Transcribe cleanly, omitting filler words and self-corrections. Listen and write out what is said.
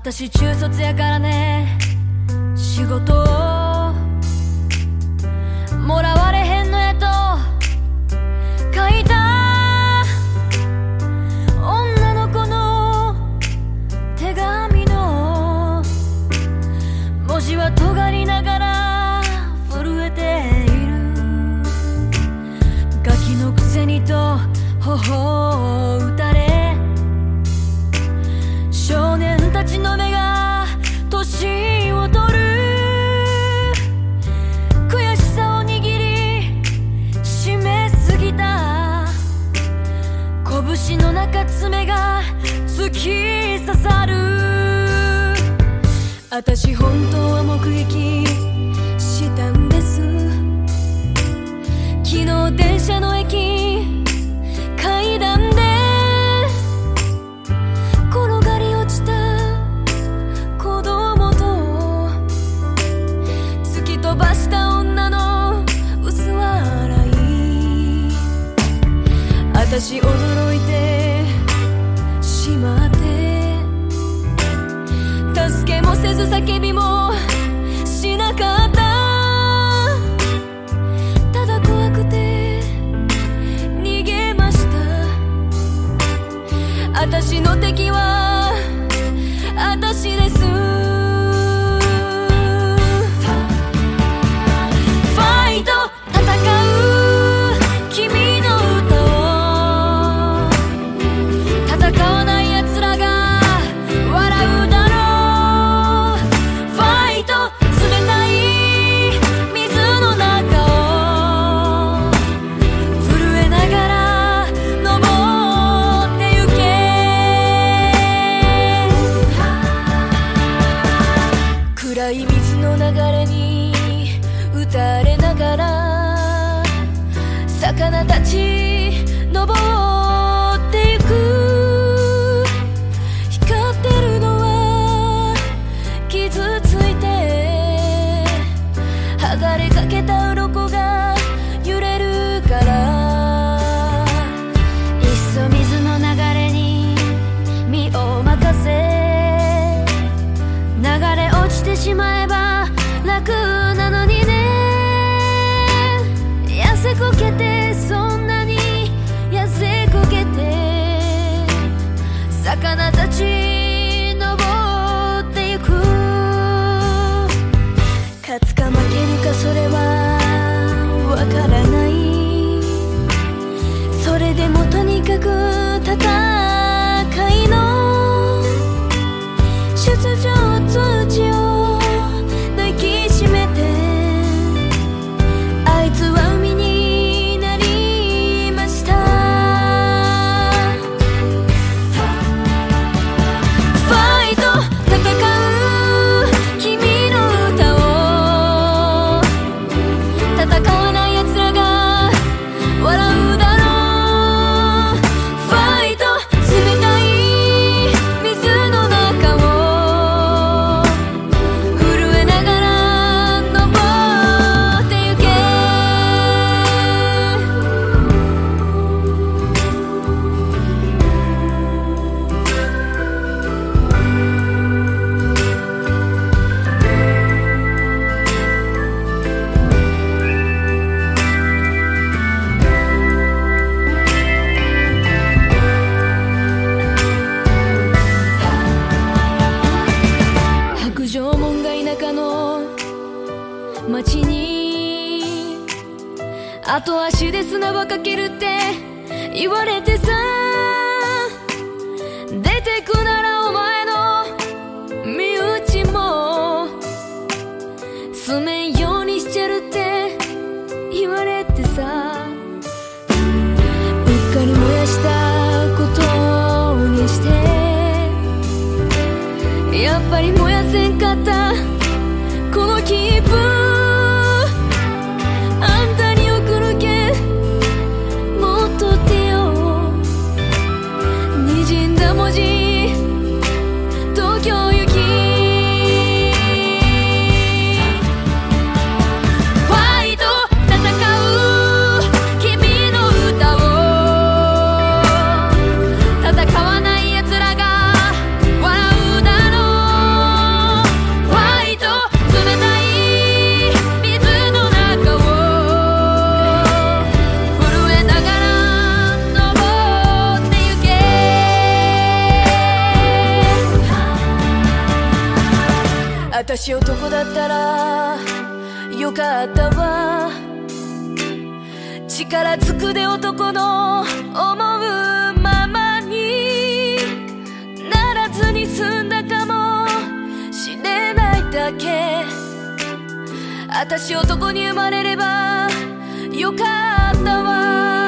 私中卒やからね、仕事をもらわれへんのやと書いた女の子の手紙の文字は尖りながら震えている。ガキのくせにと頬を打たれ、少年たちの目が年を取る。悔しさを握り締めすぎた拳の中、爪が突き刺さる。私本当は目撃したんです。昨日電車の駅階段で転がり落ちた子供と突き飛ばした女の薄笑い。私驚いてしまって、助けもせず叫びもしなかった。ただ怖くて逃げました。私の敵は私です。ファイト戦う君の歌を、戦わない奴らが笑うだろう。ファイト冷たい水の中を震えながら登ってゆけ。暗い水の流れに打たれながら魚たち登ってゆく。光ってるのは傷ついて剥がれかけた鱗が揺れるから、いっそ水の流れに身を任せ、流れ落ちてしまえば楽なのにね。痩せこけて、そんなに痩せこけて魚たち登ってゆく。勝つか負けるかそれはわからない。それでもとにかく戦いの出場通知を抱きしめて、あいつは海になりました。ファイト戦う君の歌を、戦わない奴らが笑うだろう。ファイト冷たい水の中を震えながら登ってゆけ。白状門が田舎の町に後足で砂ばかけるって言われてさ、出てくならお前の身内も住めんようにしてるって言われてさ、うっかり燃やしたことにして、やっぱり燃やせんかったこの気分、あんたに送るけもっとってよ。滲んだ文字東京行き。 よかったわ。力ずくで男の思うままにならずに済んだかもしれないだけ。私男に生まれればよかったわ。